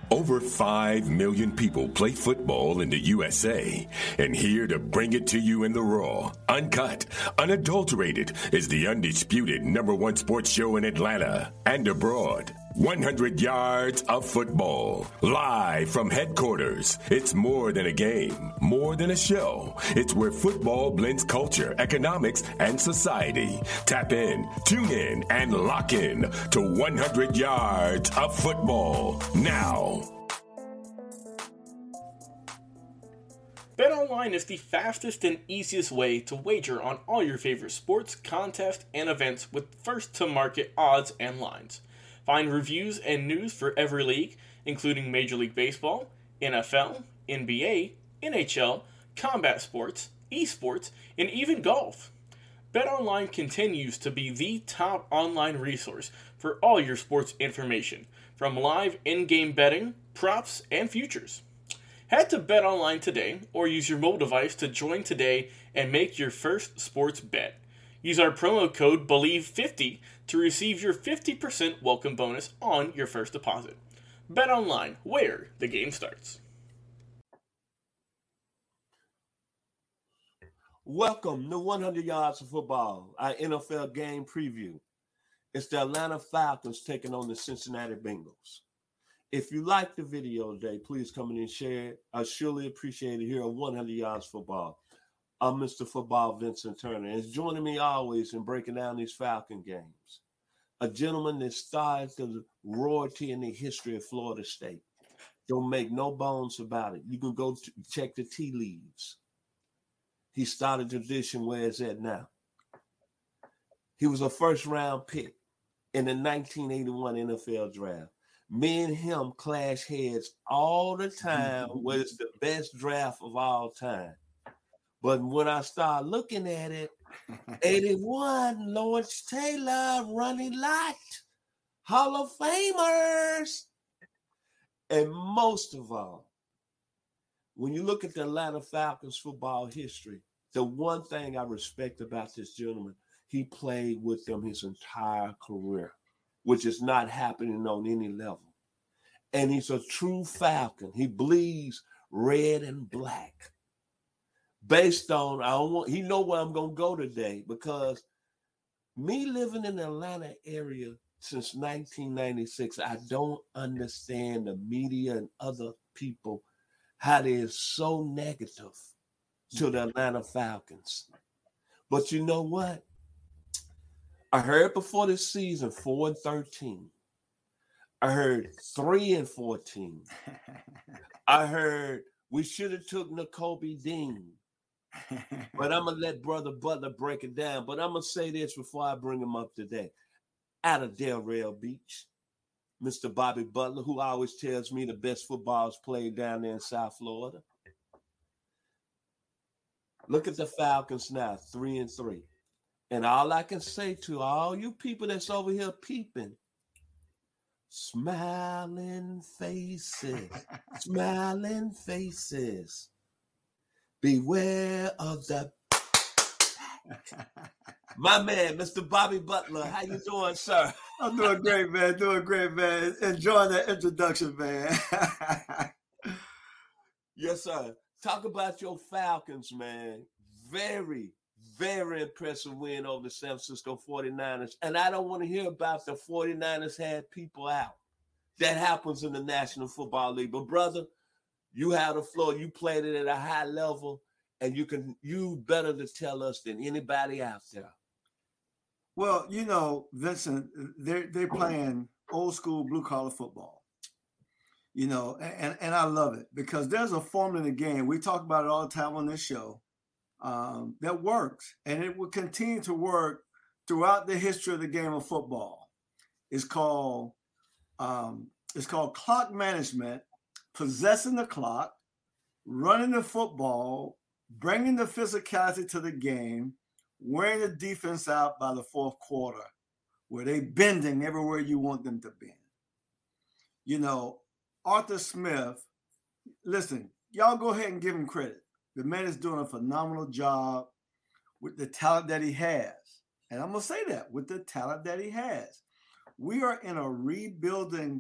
Over 5 million people play football in the USA, and here to bring it to you in the raw, uncut, unadulterated is the undisputed #1 sports show in Atlanta and abroad. 100 yards of football, live from headquarters. It's more than a game, more than a show. It's where football blends culture, economics, and society. Tap in, tune in, and lock in to 100 yards of football now. BetOnline is the fastest and easiest way to wager on all your favorite sports, contests, and events with first-to-market odds and lines. Find reviews and news for every league, including Major League Baseball, NFL, NBA, NHL, combat sports, esports, and even golf. BetOnline continues to be the top online resource for all your sports information, from live in-game betting, props, and futures. Head to BetOnline today or use your mobile device to join today and make your first sports bet. Use our promo code BELIEVE50 to receive your 50% welcome bonus on your first deposit. BetOnline, where the game starts. Welcome to 100 Yards of Football, our NFL game preview. It's the Atlanta Falcons taking on the Cincinnati Bengals. If you like the video today, please come in and share it. I surely appreciate it here on 100 Yards Football. I'm Mr. Football Vincent Turner, and joining me always in breaking down these Falcon games. A gentleman that started the royalty in the history of Florida State. Don't make no bones about it. You can go check the tea leaves. He started the tradition where it's at now. He was a first-round pick in the 1981 NFL Draft. Me and him clash heads all the time where it's the best draft of all time. But when I start looking at it, 81, Lawrence Taylor, Ronnie Lott, Hall of Famers. And most of all, when you look at the Atlanta Falcons football history, the one thing I respect about this gentleman, he played with them his entire career, which is not happening on any level. And he's a true Falcon. He bleeds red and black. Based on, he know where I'm going to go today, because me living in the Atlanta area since 1996, I don't understand the media and other people, how they're so negative to the Atlanta Falcons. But you know what? I heard before this season, 4-13. I heard 3-14. I heard we should have took Nakobe Dean. But I'm going to let Brother Butler break it down. But I'm going to say this before I bring him up today. Out of Delray Beach, Mr. Bobby Butler, who always tells me the best football is played down there in South Florida. Look at the Falcons now, 3-3. And all I can say to all you people that's over here peeping, smiling faces, smiling faces. Beware of the my man, Mr. Bobby Butler. How you doing, sir? I'm doing great, man. Doing great, man. Enjoying that introduction, man. Yes, sir. Talk about your Falcons, man. Very, very impressive win over the San Francisco 49ers. And I don't want to hear about the 49ers had people out. That happens in the National Football League. But, brother, you have the floor. You played it at a high level, and you better to tell us than anybody out there. Well, you know, Vincent, they're playing old school blue collar football. You know, and I love it because there's a formula in the game. We talk about it all the time on this show that works, and it will continue to work throughout the history of the game of football. It's called clock management, possessing the clock, running the football, bringing the physicality to the game, wearing the defense out by the fourth quarter, where they bending everywhere you want them to bend. You know, Arthur Smith, listen, y'all go ahead and give him credit. The man is doing a phenomenal job with the talent that he has. And I'm going to say that, with the talent that he has. We are in a rebuilding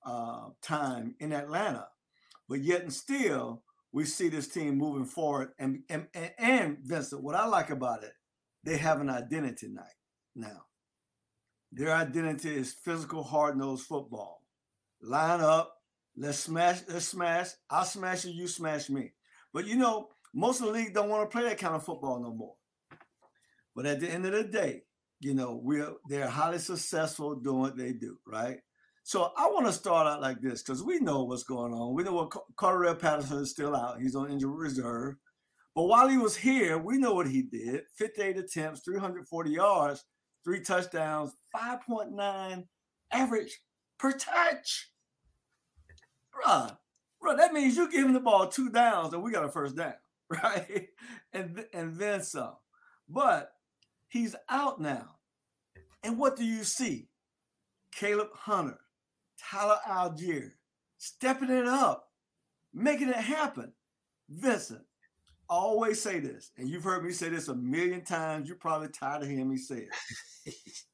time in Atlanta, but yet and still we see this team moving forward. And Vincent, what I like about it, they have an identity now. Their identity is physical, hard-nosed football. Line up, let's smash. I'll smash you, you smash me. But you know, most of the league don't want to play that kind of football no more. But at the end of the day, you know, they're highly successful doing what they do, right? So I want to start out like this because we know what's going on. We know what Cordell Patterson is still out. He's on injury reserve. But while he was here, we know what he did. 58 attempts, 340 yards, 3 touchdowns, 5.9 average per touch. Bruh, that means you give him the ball 2 downs and we got a first down, right? And then some. But he's out now. And what do you see? Caleb Hunter, Tyler Algier, stepping it up, making it happen. Vincent, I always say this, and you've heard me say this a million times. You're probably tired of hearing me say it.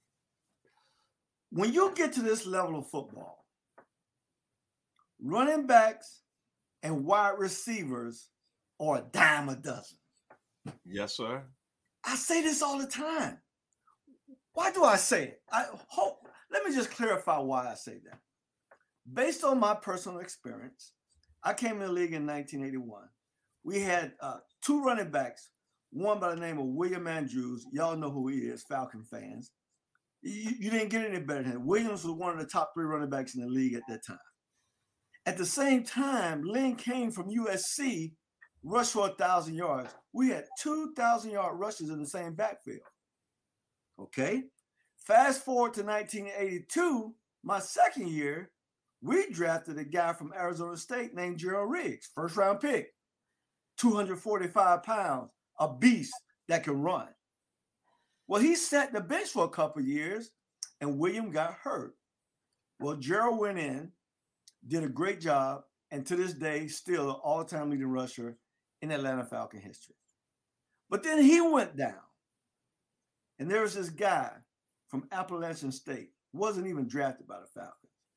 When you get to this level of football, running backs and wide receivers are a dime a dozen. Yes, sir. I say this all the time. Why do I say it? Let me just clarify why I say that. Based on my personal experience, I came in the league in 1981. We had 2 running backs, one by the name of William Andrews. Y'all know who he is, Falcon fans. You didn't get any better than him. Williams was one of the top 3 running backs in the league at that time. At the same time, Lynn Kane from USC rushed for 1,000 yards. We had 2,000-yard rushes in the same backfield. Okay? Fast forward to 1982, my second year, we drafted a guy from Arizona State named Gerald Riggs, first-round pick, 245 pounds, a beast that can run. Well, he sat the bench for a couple of years, and William got hurt. Well, Gerald went in, did a great job, and to this day, still an all-time leading rusher in Atlanta Falcon history. But then he went down, and there was this guy from Appalachian State, wasn't even drafted by the Falcons.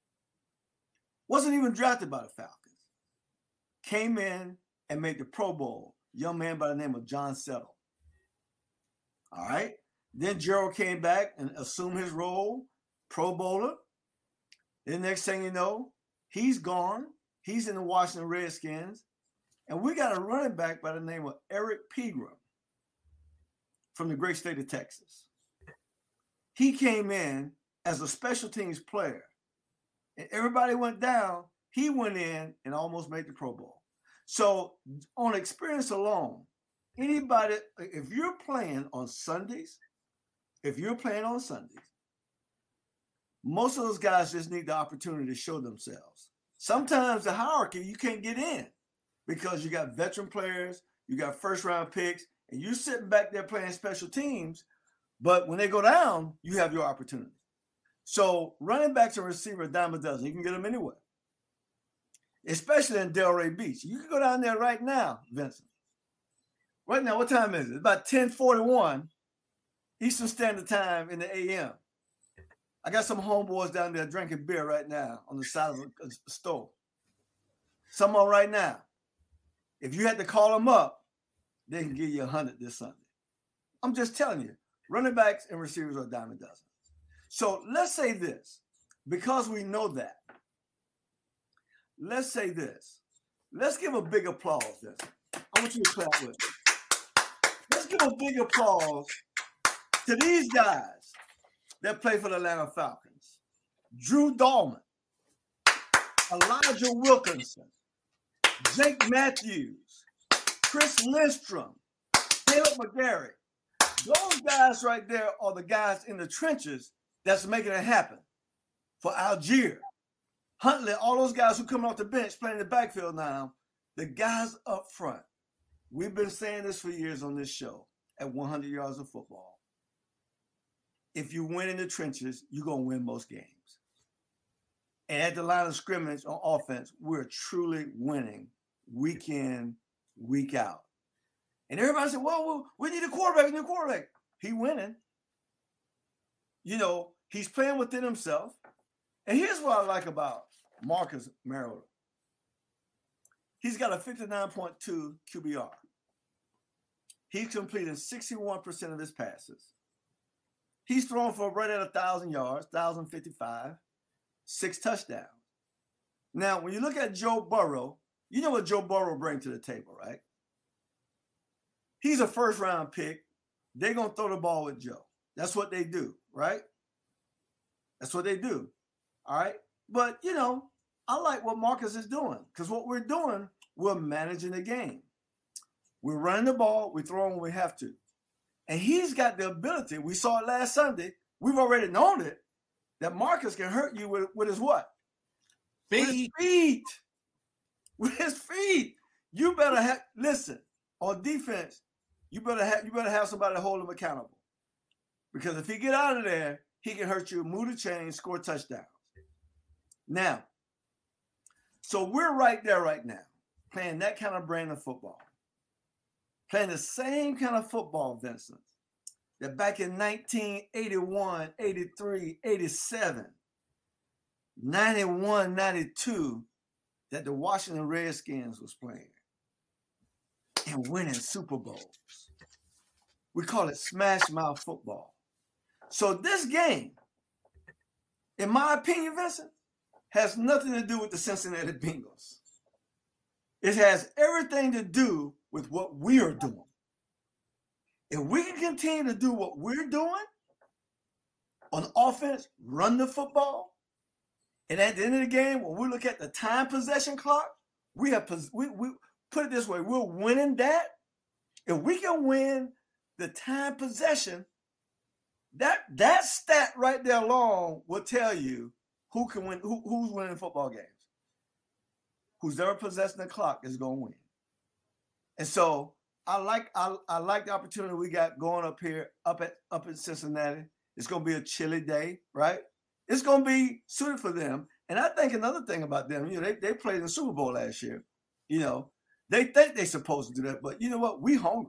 Came in and made the Pro Bowl, young man by the name of John Settle. All right. Then Gerald came back and assumed his role, Pro Bowler. The next thing you know, he's gone. He's in the Washington Redskins. And we got a running back by the name of Eric Pegram from the great state of Texas. He came in as a special teams player. And everybody went down. He went in and almost made the Pro Bowl. So on experience alone, anybody, if you're playing on Sundays, most of those guys just need the opportunity to show themselves. Sometimes the hierarchy, you can't get in because you got veteran players, you got first-round picks, and you're sitting back there playing special teams, but when they go down, you have your opportunity. So running backs and receivers, dime a dozen. You can get them anywhere, especially in Delray Beach. You can go down there right now, Vincent. Right now, what time is it? It's about 10:41 Eastern Standard Time in the a.m. I got some homeboys down there drinking beer right now on the side of a store. Someone right now. If you had to call them up, they can give you 100 this Sunday. I'm just telling you, running backs and receivers are a dime a dozen. So let's say this, because we know that. Let's say this. Let's give a big applause. I want you to clap with me. Let's give a big applause to these guys that play for the Atlanta Falcons. Drew Dahlman, Elijah Wilkinson, Jake Matthews, Chris Lindstrom, Caleb McGarry. Those guys right there are the guys in the trenches that's making it happen. For Algier, Huntley, all those guys who come off the bench playing the backfield now, the guys up front. We've been saying this for years on this show at 100 yards of football. If you win in the trenches, you're going to win most games. And at the line of scrimmage on offense, we're truly winning week in, week out. And everybody said, well, we need a quarterback. He winning. You know, he's playing within himself. And here's what I like about Marcus Mariota. He's got a 59.2 QBR. He's completing 61% of his passes. He's thrown for right at 1,000 yards, 1,055, 6 touchdowns. Now, when you look at Joe Burrow, you know what Joe Burrow brings to the table, right? He's a first-round pick. They're going to throw the ball with Joe. That's what they do, right? That's what they do, all right? But, you know, I like what Marcus is doing because what we're doing, we're managing the game. We're running the ball. We're throwing when we have to. And he's got the ability. We saw it last Sunday. We've already known it, that Marcus can hurt you with his what? Feet. With his feet. With his feet. You better have, listen, on defense, you better have somebody to hold him accountable. Because if he get out of there, he can hurt you, move the chain, score touchdowns. Now, so we're right there right now, playing that kind of brand of football. Playing the same kind of football, Vincent, that back in 1981, 83, 87, 91, 92, that the Washington Redskins was playing and winning Super Bowls. We call it smash mouth football. So this game, in my opinion, Vincent, has nothing to do with the Cincinnati Bengals. It has everything to do with what we are doing. If we can continue to do what we're doing on offense, run the football, and at the end of the game, when we look at the time possession clock, we put it this way, we're winning that. If we can win the time possession, that stat right there alone will tell you who can win, who's winning football games. Who's ever possessing the clock is going to win. And so I like the opportunity we got going up here, up in Cincinnati. It's going to be a chilly day, right? It's going to be suited for them. And I think another thing about them, you know, they played in the Super Bowl last year. You know, they think they're supposed to do that, but you know what? We hungry.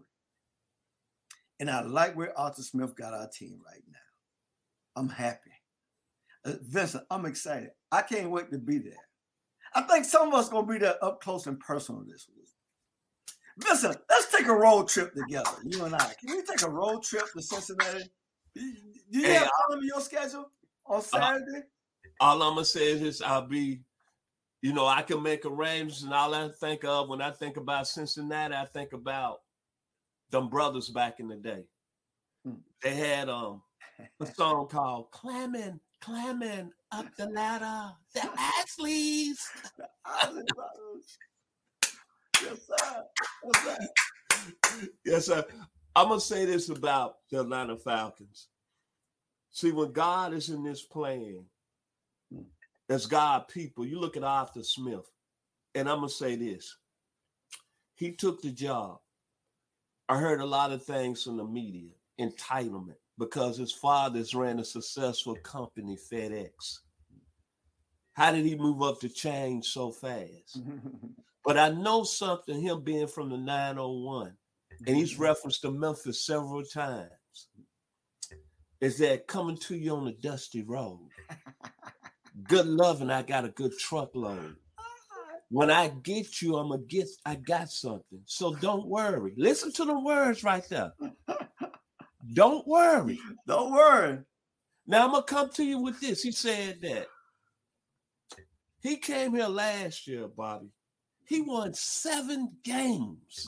And I like where Arthur Smith got our team right now. I'm happy. Vincent, I'm excited. I can't wait to be there. I think some of us going to be there up close and personal this week. Vincent, let's take a road trip together, you and I. Can we take a road trip to Cincinnati? Do you have time in your schedule on Saturday? All I'm going to say is this, I'll be, you know, I can make arrangements, and all I think of when I think about Cincinnati, I think about them brothers back in the day. They had a song called Climbing Up the Ladder, the Ashleys. The Ashleys brothers. Yes, sir. What's that? Yes, sir. I'm going to say this about the Atlanta Falcons. See, when God is in this plan, as God people, you look at Arthur Smith, and I'm going to say this. He took the job. I heard a lot of things from the media, entitlement, because his fathers ran a successful company, FedEx. How did he move up the chain so fast? But I know something, him being from the 901, and he's referenced to Memphis several times, is that coming to you on a dusty road. Good loving, I got a good truckload. When I get you, I got something. So don't worry. Listen to the words right there. Don't worry. Don't worry. Now I'm going to come to you with this. He said that he came here last year, Bobby. He won 7 games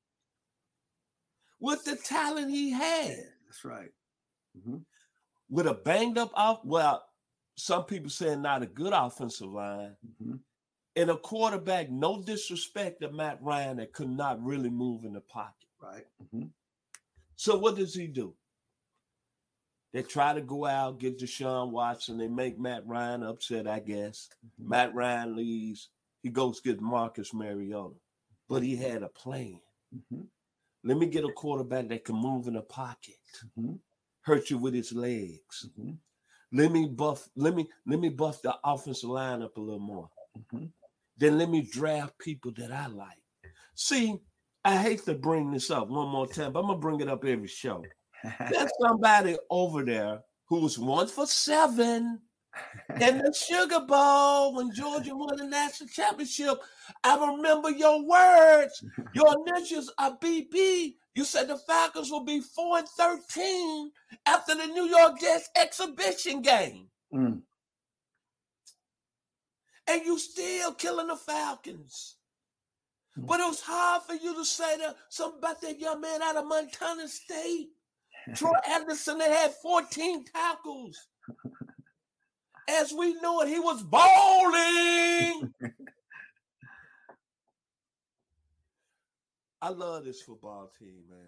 with the talent he had. That's right. With a banged up some people saying not a good offensive line. And a quarterback, no disrespect to Matt Ryan, that could not really move in the pocket. Right. So what does he do? They try to go out, get Deshaun Watson. They make Matt Ryan upset, I guess. Matt Ryan leaves. He goes get Marcus Mariota. But he had a plan. Let me get a quarterback that can move in the pocket. Hurt you with his legs. Let me buff the offensive line up a little more. Then let me draft people that I like. See, I hate to bring this up one more time, but I'm going to bring it up every show. There's somebody over there who was 1 for 7 In the Sugar Bowl, when Georgia won the national championship, I remember your words. Your initials are BB. You said the Falcons will be 4-13 after the New York Jets exhibition game. Mm. And you still killing the Falcons. But it was hard for you to say that something about that young man out of Montana State. Troy Anderson that had 14 tackles. As we know it, he was bowling. I love this football team, man.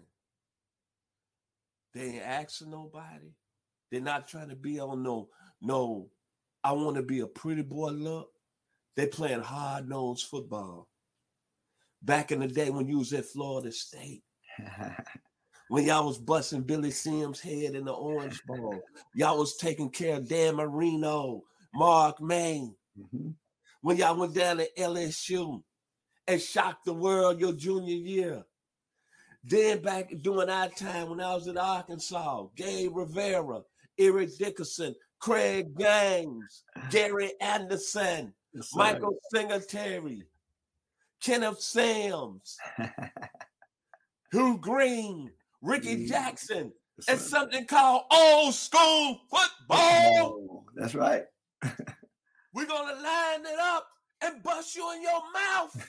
They ain't asking nobody. They're not trying to be on no, I want to be a pretty boy look. They playing hard-nosed football. Back in the day when you was at Florida State, when y'all was busting Billy Sims' head in the Orange Bowl, y'all was taking care of Dan Marino, Mark Main. Mm-hmm. When y'all went down to LSU and shocked the world your junior year. Then back during our time when I was at Arkansas, Gabe Rivera, Eric Dickerson, Craig Gaines, Gary Anderson, Michael Singletary, Kenneth Sams, Hugh Green, Ricky Jackson, and something called old school football. Oh, that's right. We're going to line it up and bust you in your mouth.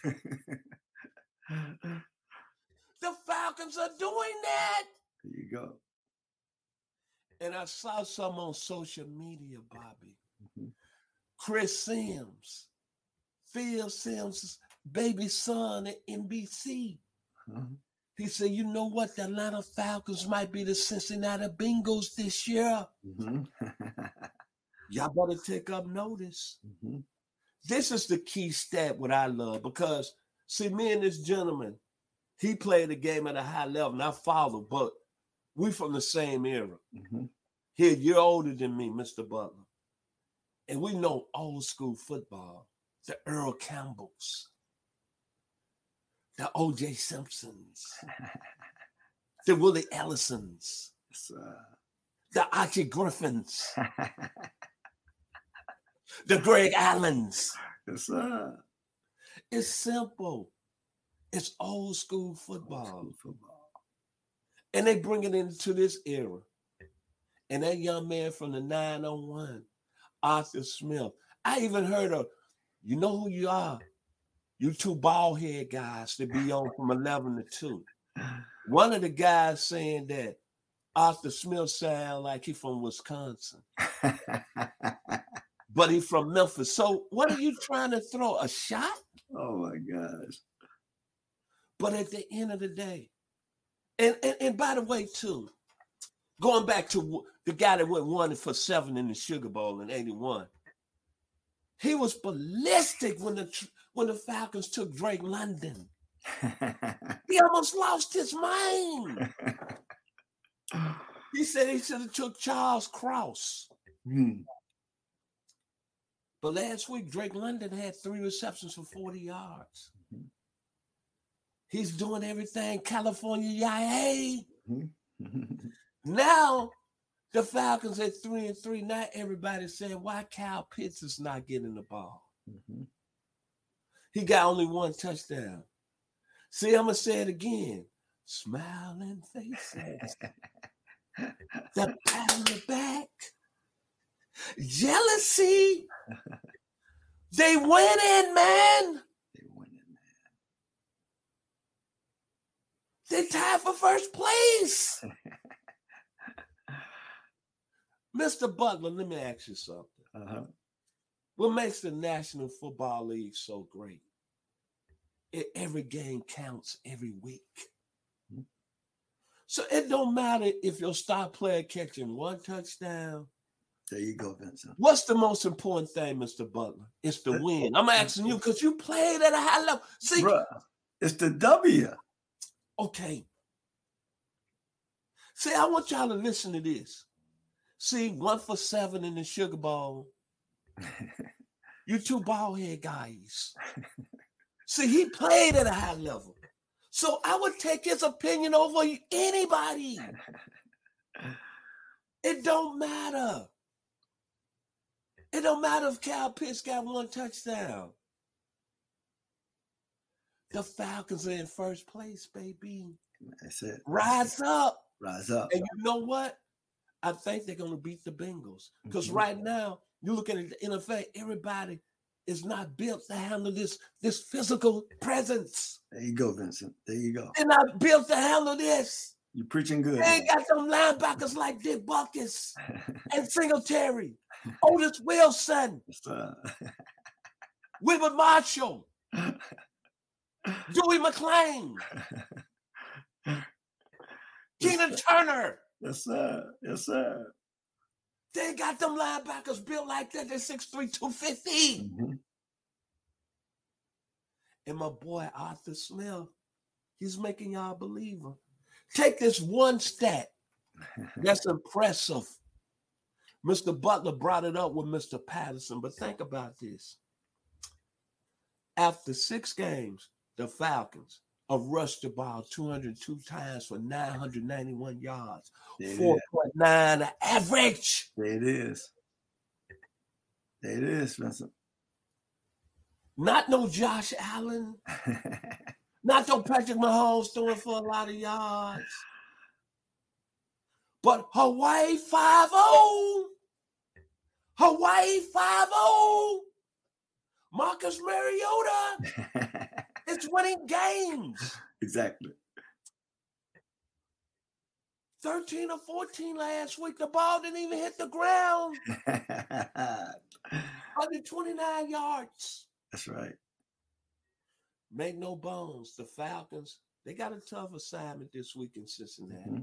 The Falcons are doing that. There you go. And I saw some on social media, Bobby. Mm-hmm. Chris Sims, Phil Sims' baby son at NBC. Mm-hmm. He said, you know what? The Atlanta Falcons might be the Cincinnati Bengals this year. Mm-hmm. Y'all better take up notice. Mm-hmm. This is the key stat what I love because, see, me and this gentleman, he played the game at a high level, and I followed, but we from the same era. Mm-hmm. He a year older than me, Mr. Butler. And we know old school football, the Earl Campbells, the O.J. Simpsons, the Willie Ellisons, the Archie Griffins, the Greg Allens. Yes, sir. It's simple. It's old school football. Old school football. And they bring it into this era. And that young man from the 901, Arthur Smith. I even heard of, you know who you are? You two bald head guys that be on from 11 to 2. One of the guys saying that Arthur Smith sound like he from Wisconsin. But he from Memphis. So what are you trying to throw? A shot? Oh my gosh. But at the end of the day, and by the way, too, going back to the guy that went 1-for-7 in the Sugar Bowl in 81, he was ballistic when the Falcons took Drake London. He almost lost his mind. He said he should have took Charles Cross. But last week, Drake London had 3 receptions for 40 yards. Mm-hmm. He's doing everything California Yay. Mm-hmm. Now, the Falcons at 3-3. Now everybody's saying, why Kyle Pitts is not getting the ball? Mm-hmm. He got only 1 touchdown. See, I'm going to say it again. Smiling faces. The pat on the back. Jealousy. They winning, man. They tied for first place. Mr. Butler, let me ask you something. Uh-huh. What makes the National Football League so great? Every game counts every week. Mm-hmm. So it don't matter if your star player catching 1 touchdown. There you go, Vincent. What's the most important thing, Mr. Butler? It's the win. I'm asking you because you played at a high level. See, bruh, it's the W. Okay. See, I want y'all to listen to this. See, 1-for-7 in the Sugar Bowl. You two bald head guys. See, he played at a high level. So I would take his opinion over anybody. It don't matter. It don't matter if Kyle Pitts got 1 touchdown. The Falcons are in first place, baby. That's it. Rise up. Rise up. And you know what? I think they're going to beat the Bengals. Because right now, you're looking at the NFL, everybody is not built to handle this physical presence. There you go, Vincent. There you go. They're not built to handle this. You're preaching good. They ain't got some linebackers like Dick Butkus and Singletary, Otis Wilson, Wilbert Marshall, Dewey McClain, Keenan Turner. Yes, sir. Yes, sir. They got them linebackers built like that. They're 6'3", 250. Mm-hmm. And my boy Arthur Smith, he's making y'all believe him. Take this one stat. That's impressive. Mr. Butler brought it up with Mr. Patterson, but think about this. After 6 games, the Falcons have rushed the ball 202 times for 991 yards, 4.9 average. There it is. There it is, Vincent. Not no Josh Allen. Not no Patrick Mahomes throwing for a lot of yards. But Hawaii 5-0. Hawaii 5-0. Marcus Mariota. It's winning games. Exactly. 13 or 14 last week. The ball didn't even hit the ground. 129 yards. That's right. Make no bones. The Falcons, they got a tough assignment this week in Cincinnati. Mm-hmm.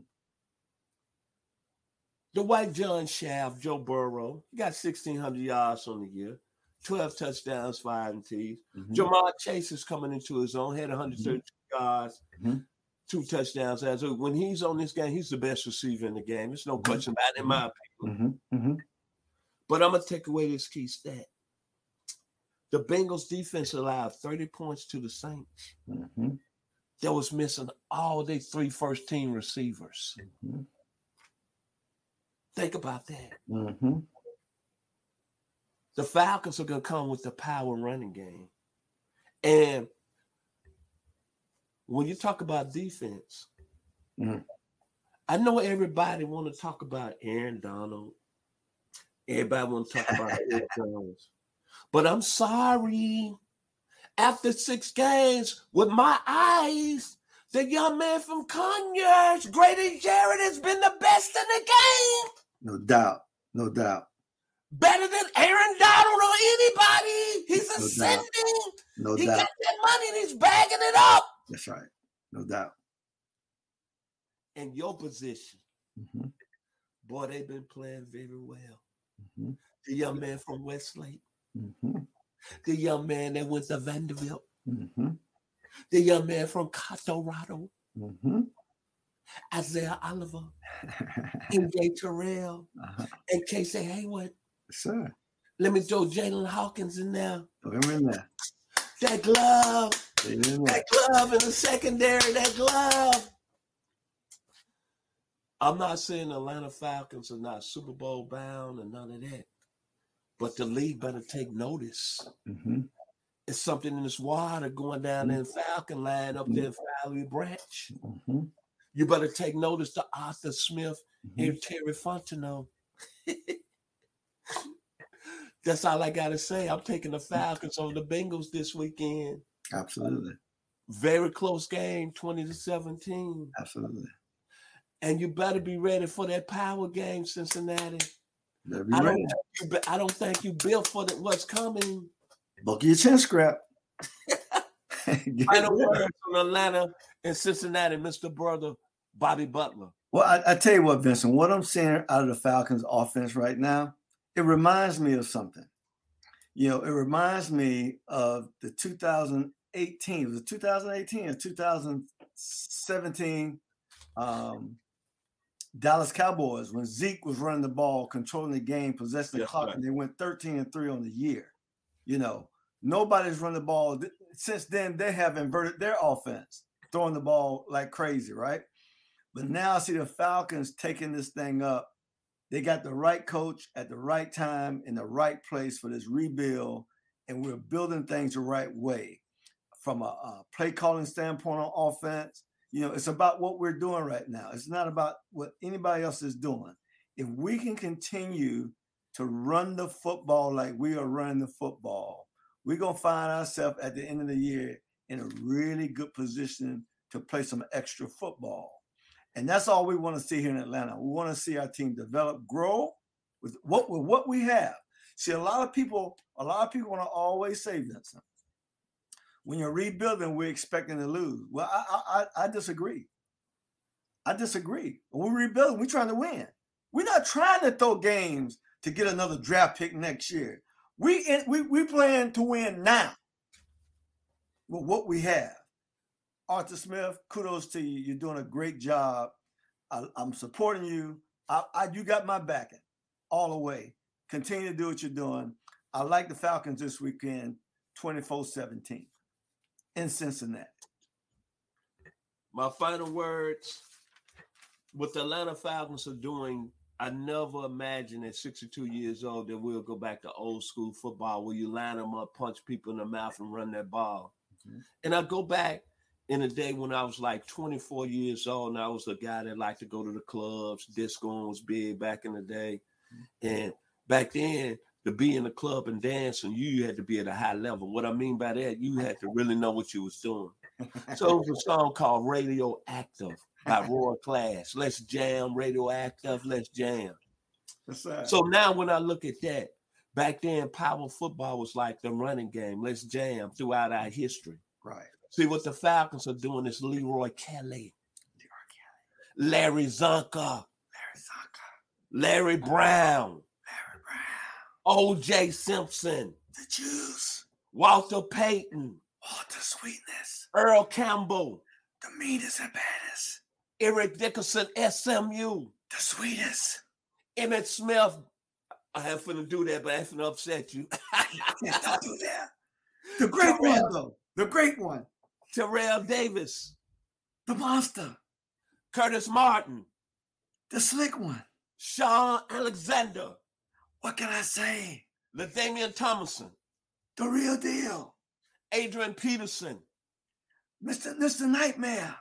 The White John Shaft, Joe Burrow, he got 1,600 yards on the year, 12 touchdowns, 5 TDs. Mm-hmm. Jamar Chase is coming into his own, had 132 yards, 2 touchdowns. When he's on this game, he's the best receiver in the game. There's no question about it, in my opinion. But I'm going to take away this key stat. The Bengals defense allowed 30 points to the Saints. They was missing all their 3 first-team receivers. Think about that. The Falcons are going to come with the power running game. And when you talk about defense, I know everybody want to talk about Aaron Donald. Everybody want to talk about Aaron Jones. But I'm sorry. After 6 games, with my eyes, the young man from Conyers, Grady Jarrett, has been the best in the game. No doubt. No doubt. Better than Aaron Donald or anybody. He's ascending. No doubt. He got that money and he's bagging it up. That's right. No doubt. In your position, boy, they've been playing very well. The young man from Westlake. The young man that went to Vanderbilt. The young man from Colorado. Isaiah Oliver. NJ Terrell. And Casey Hayward. Sir. Let me throw Jalen Hawkins in there. Throw him in there. That glove. That glove in the secondary. That glove. I'm not saying the Atlanta Falcons are not Super Bowl bound and none of that. But the league better take notice. It's something in this water going down in Falcon line up there in Valley Branch. You better take notice to Arthur Smith and Terry Fontenot. That's all I got to say. I'm taking the Falcons over the Bengals this weekend. Absolutely. Very close game, 20-17. Absolutely. And you better be ready for that power game, Cincinnati. I don't think you built for what's coming. Buckle your chin scrap. Final words from Atlanta and Cincinnati, Mr. Brother Bobby Butler. Well, I tell you what, Vincent, what I'm seeing out of the Falcons offense right now, it reminds me of something. You know, it reminds me of the 2018. Was it 2018 or 2017 Dallas Cowboys when Zeke was running the ball, controlling the game, possessing the clock, and they went 13-3 on the year. You know, nobody's run the ball. Since then, they have inverted their offense, throwing the ball like crazy, right? But now I see the Falcons taking this thing up, They got the right coach at the right time in the right place for this rebuild, and we're building things the right way. From a play calling standpoint on offense, it's about what we're doing right now. It's not about what anybody else is doing. If we can continue to run the football like we are running the football, we're going to find ourselves at the end of the year in a really good position to play some extra football. And that's all we want to see here in Atlanta. We want to see our team develop, grow with what we have. See, a lot of people want to always say, Vincent, when you're rebuilding, we're expecting to lose. Well, I disagree. When we're rebuilding, we're trying to win. We're not trying to throw games to get another draft pick next year. We plan to win now with what we have. Arthur Smith, kudos to you. You're doing a great job. I'm supporting you. You got my backing all the way. Continue to do what you're doing. I like the Falcons this weekend, 24-17 in Cincinnati. My final words, what the Atlanta Falcons are doing, I never imagined at 62 years old that we'll go back to old school football where you line them up, punch people in the mouth, and run that ball. Mm-hmm. And I go back in a day when I was like 24 years old, and I was a guy that liked to go to the clubs. Disco was big back in the day. Mm-hmm. And back then, to be in the club and dancing, you had to be at a high level. What I mean by that, you had to really know what you was doing. So it was a song called Radioactive by Roy Class. Let's jam, Radioactive, let's jam. So now when I look at that, back then, power football was like the running game. Let's jam throughout our history. Right. See, what the Falcons are doing is Leroy Kelly, Larry Zonka, Larry Brown, O.J. Simpson, the Juice, Walter Payton, Walter Sweetness, Earl Campbell, the meanest and baddest, Eric Dickerson, SMU, the sweetest, Emmitt Smith. I have to do that, but I have to upset you. Don't do that. The great one, though. The great one. Terrell Davis, the monster. Curtis Martin, the slick one. Sean Alexander. What can I say? LaDainian Tomlinson, the real deal. Adrian Peterson, Mr. Nightmare.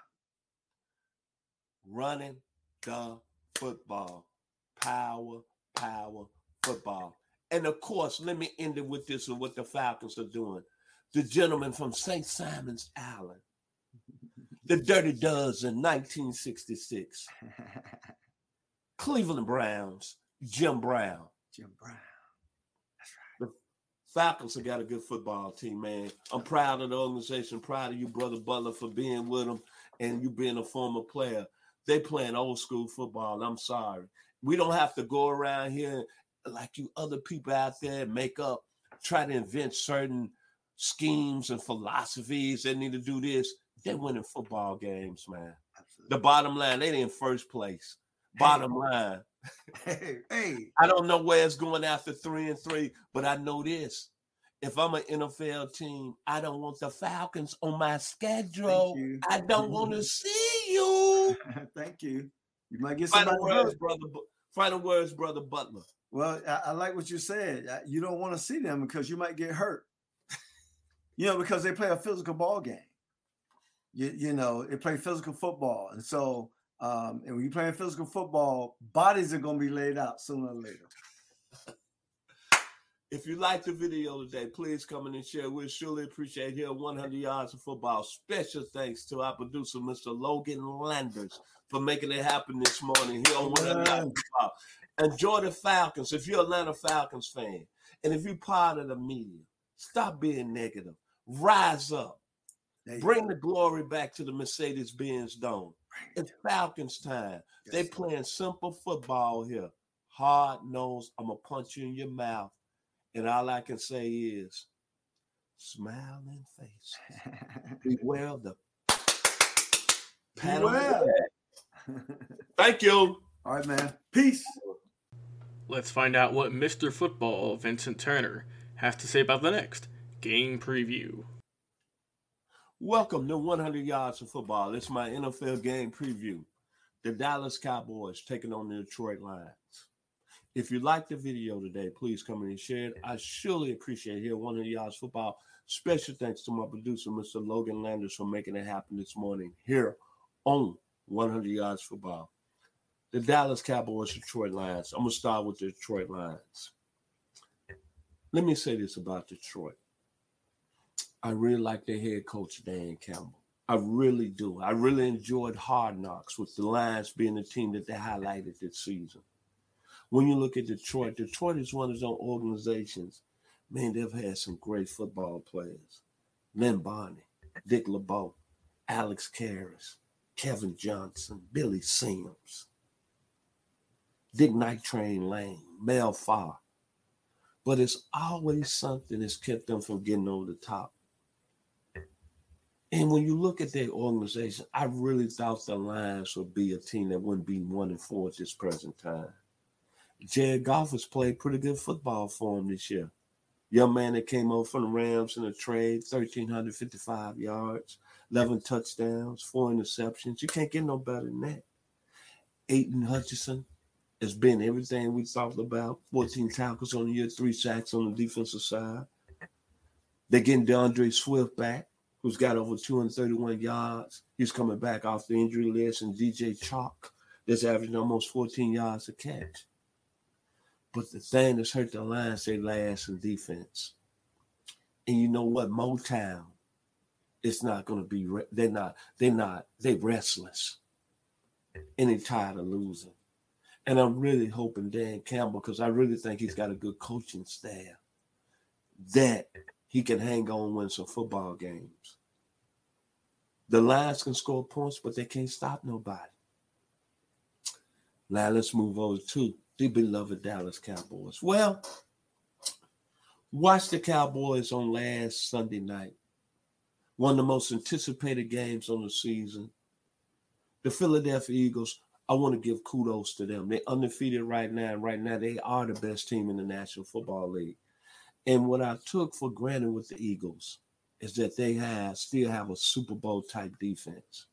Running the football. Power football. And of course, let me end it with this and what the Falcons are doing. The gentleman from St. Simon's Island, the Dirty Dozen, 1966. Cleveland Browns, Jim Brown. That's right. The Falcons have got a good football team, man. I'm proud of the organization, proud of you, Brother Butler, for being with them and you being a former player. They playing old school football. I'm sorry. We don't have to go around here like you other people out there make up, try to invent certain schemes and philosophies. They need to do this. They're winning football games, man. Absolutely. The bottom line, they in first place. Bottom line. Hey. I don't know where it's going after 3-3, but I know this. If I'm an NFL team, I don't want the Falcons on my schedule. I don't want to see you. Thank you. You might get somebody Final words, Brother Butler. Well, I like what you said. You don't want to see them because you might get hurt. Because they play a physical ball game. They play physical football. And so, and when you're playing physical football, bodies are going to be laid out sooner or later. If you like the video today, please come in and share. We'll surely appreciate here 100 Yards of Football. Special thanks to our producer, Mr. Logan Landers, for making it happen this morning here on 100 Yards of Football. Enjoy the Falcons. If you're an Atlanta Falcons fan, and if you're part of the media, stop being negative. Rise up. Bring the glory back to the Mercedes-Benz Dome. It's Falcons time. Yes, they're playing simple football here. Hard-nosed. I'm going to punch you in your mouth. And all I can say is, smiling face. Beware of the paddle. Thank you. All right, man. Peace. Let's find out what Mr. Football, Vincent Turner, has to say about the next game preview. Welcome to 100 Yards of Football. It's my NFL game preview. The Dallas Cowboys taking on the Detroit Lions. If you like the video today, please come in and share it. I surely appreciate here 100 Yards Football. Special thanks to my producer, Mr. Logan Landers, for making it happen this morning here on 100 Yards Football. The Dallas Cowboys, Detroit Lions. I'm going to start with the Detroit Lions. Let me say this about Detroit. I really like their head coach, Dan Campbell. I really do. I really enjoyed Hard Knocks with the Lions being the team that they highlighted this season. When you look at Detroit, Detroit is one of those organizations, man, they've had some great football players. Lynn Barney, Dick LeBeau, Alex Karras, Kevin Johnson, Billy Sims, Dick Night Train Lane, Mel Farr. But it's always something that's kept them from getting over the top. And when you look at their organization, I really thought the Lions would be a team that wouldn't be 1-4 at this present time. Jared Goff has played pretty good football for him this year. Young man that came over from the Rams in a trade, 1,355 yards, 11 touchdowns, 4 interceptions. You can't get no better than that. Aiden Hutchinson has been everything we talked about. 14 tackles on the year, 3 sacks on the defensive side. They're getting DeAndre Swift back, who's got over 231 yards. He's coming back off the injury list. And DJ Chalk, that's averaging almost 14 yards a catch. But the thing that's hurt the Lions, they last in defense. And you know what? Motown, it's not going to be, they're restless. And they're tired of losing. And I'm really hoping Dan Campbell, because I really think he's got a good coaching staff, that he can hang on and win some football games. The Lions can score points, but they can't stop nobody. Now let's move over to the beloved Dallas Cowboys. Well, watch the Cowboys on last Sunday night. One of the most anticipated games on the season. The Philadelphia Eagles, I want to give kudos to them. They're undefeated right now. And right now, they are the best team in the National Football League. And what I took for granted with the Eagles is that they still have a Super Bowl type defense.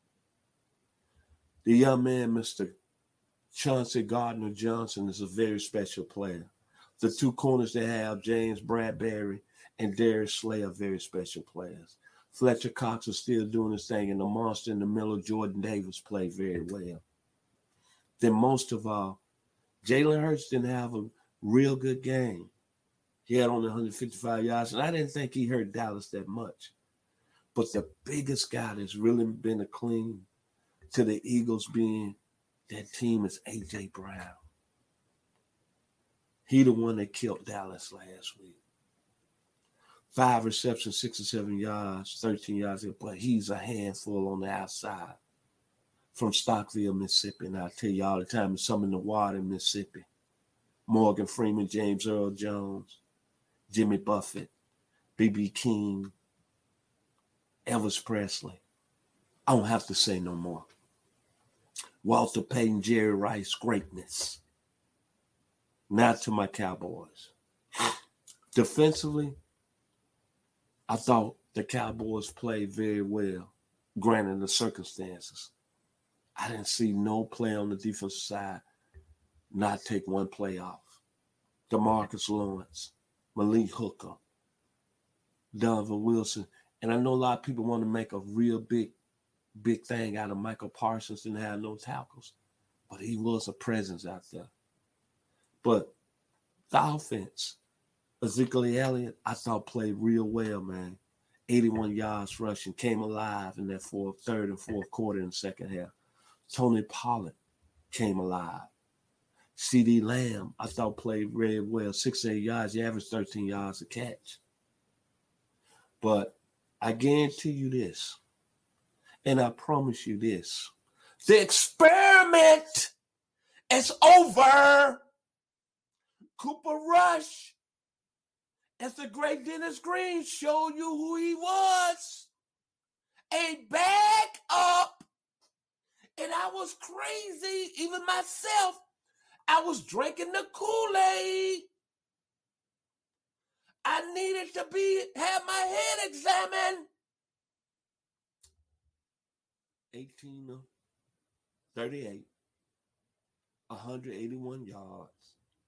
The young man, Mr. Chauncey Gardner-Johnson, is a very special player. The 2 corners they have, James Bradbury and Darius Slay, are very special players. Fletcher Cox is still doing his thing, and the monster in the middle, Jordan Davis, played very well. Then most of all, Jalen Hurts didn't have a real good game. He had only 155 yards, and I didn't think he hurt Dallas that much. But the biggest guy that's really been a clean to the Eagles being that team is A.J. Brown. He the one that killed Dallas last week. 5 receptions, 67 yards, 13 yards, but he's a handful on the outside. From Stockville, Mississippi, and I tell you all the time, there's some in the water in Mississippi. Morgan Freeman, James Earl Jones, Jimmy Buffett, B.B. King, Elvis Presley. I don't have to say no more. Walter Payton, Jerry Rice, greatness. Not to my Cowboys. Defensively, I thought the Cowboys played very well, granted the circumstances. I didn't see no play on the defensive side not take one play off. DeMarcus Lawrence, Malik Hooker, Donovan Wilson. And I know a lot of people want to make a real big thing out of Michael Parsons. Didn't have no tackles, but he was a presence out there. But the offense, Ezekiel Elliott, I thought played real well, man. 81 yards rushing, came alive in that third and fourth quarter in the second half. Tony Pollard came alive. CeeDee Lamb, I thought played very well. 68 yards, he averaged 13 yards a catch. But I guarantee you this, and I promise you this, the experiment is over. Cooper Rush, as the great Dennis Green showed you who he was, a backup. And I was crazy, even myself. I was drinking the Kool-Aid. I needed to have my head examined. 18 of 38, 181 yards,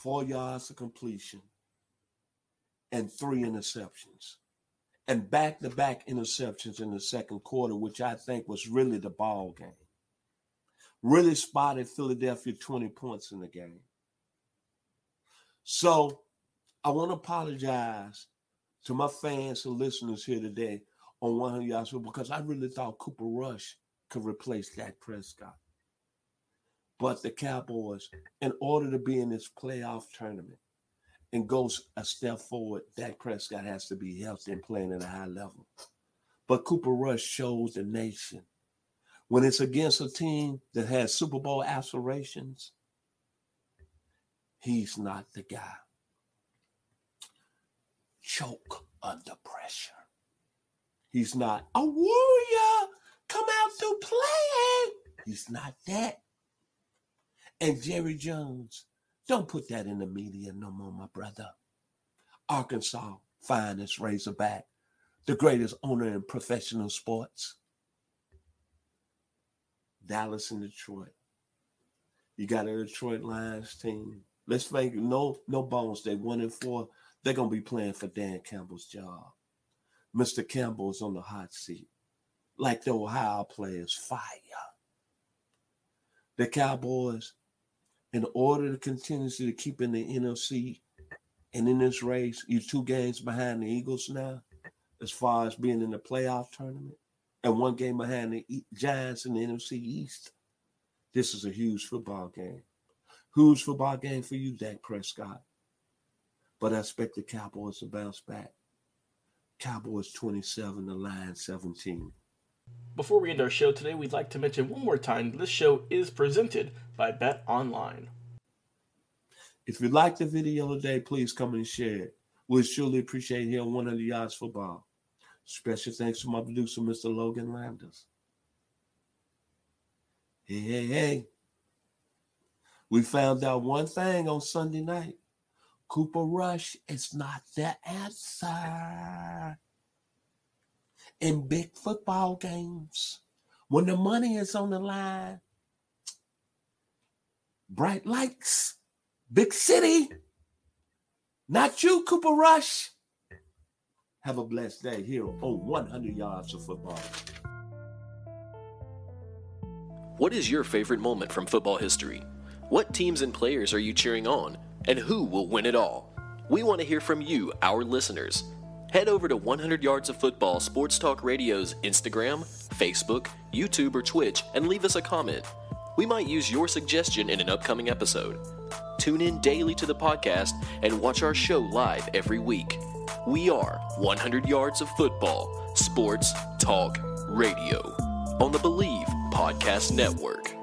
4 yards of completion, and 3 interceptions. And back-to-back interceptions in the second quarter, which I think was really the ball game. Really spotted Philadelphia 20 points in the game. So I want to apologize to my fans and listeners here today on 100 Yards because I really thought Cooper Rush could replace Dak Prescott. But the Cowboys, in order to be in this playoff tournament and go a step forward, Dak Prescott has to be healthy and playing at a high level. But Cooper Rush shows the nation when it's against a team that has Super Bowl aspirations, he's not the guy. Choke under pressure. He's not a warrior. Come out to play. He's not that. And Jerry Jones, don't put that in the media no more, my brother. Arkansas, finest Razorback, the greatest owner in professional sports. Dallas and Detroit. You got a Detroit Lions team. Let's make no bones. They 1-4. They're going to be playing for Dan Campbell's job. Mr. Campbell's on the hot seat. Like the Ohio players, fire. The Cowboys, in order to continue to keep in the NFC and in this race, you're 2 games behind the Eagles now, as far as being in the playoff tournament, and 1 game behind the Giants in the NFC East. This is a huge football game. Huge football game for you, Dak Prescott. But I expect the Cowboys to bounce back. Cowboys 27, the Lions 17. Before we end our show today, we'd like to mention one more time this show is presented by Bet Online. If you like the video today, please come and share it. We'll surely appreciate here on 100 Yards Football. Special thanks to my producer, Mr. Logan Landers. Hey. We found out one thing on Sunday night. Cooper Rush is not the answer. In big football games, when the money is on the line, bright lights, big city, not you, Cooper Rush. Have a blessed day here on 100 Yards of Football. What is your favorite moment from football history? What teams and players are you cheering on? And who will win it all? We want to hear from you, our listeners. Head over to 100 Yards of Football Sports Talk Radio's Instagram, Facebook, YouTube, or Twitch and leave us a comment. We might use your suggestion in an upcoming episode. Tune in daily to the podcast and watch our show live every week. We are 100 Yards of Football Sports Talk Radio on the Believe Podcast Network.